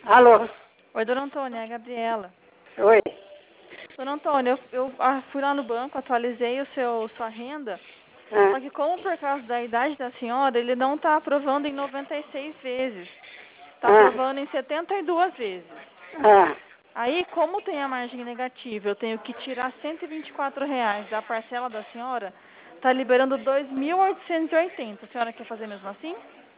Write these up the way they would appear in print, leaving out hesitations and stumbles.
Alô? Oi, dona Antônia, é a Gabriela. Oi. Dona Antônia, eu fui lá no banco, atualizei sua renda, Ah, só que como por causa da idade da senhora, ele não está aprovando em 96 vezes. Está ah, aprovando em 72 vezes. ah. Aí, como tem a margem negativa, eu tenho que tirar R$ 124 da parcela da senhora, está liberando 2.880. A senhora quer fazer mesmo assim?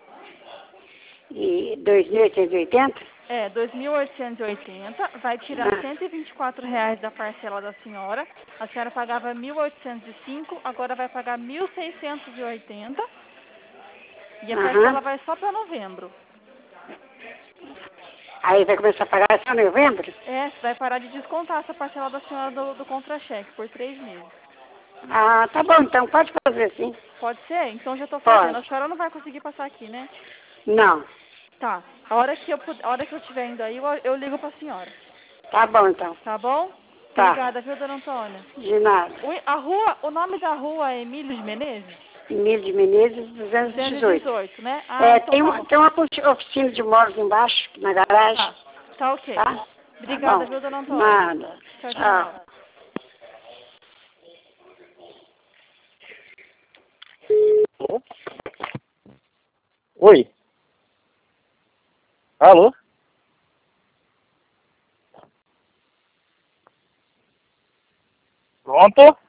E 2.880? É, 2.880, vai tirar Ah, R$ 124 da parcela da senhora. A senhora pagava 1.805, agora vai pagar 1.680 e a parcela aham. vai só para novembro. Aí vai começar a pagar só em novembro? É, vai parar de descontar essa parcela da senhora do contra-cheque por 3 meses. Ah, tá bom, então pode fazer sim. Pode ser? Então já estou fazendo. A Pode. senhora não vai conseguir passar aqui, né? Não. Tá. A hora que eu estiver indo aí, eu ligo para a senhora. Tá bom, então. Tá bom? Tá. Obrigada, viu, dona Antônia? De nada. O nome da rua é Emílio de Menezes? Emílio de Menezes, 218. 218, né? Ah, É, então tem tá uma, bom. tem uma oficina de móveis embaixo, na garagem. Tá. Tá ok. Tá? Tá Obrigada, bom. viu, dona Antônia? Nada. Tchau, tchau. Tchau. Oi. Alô? Pronto?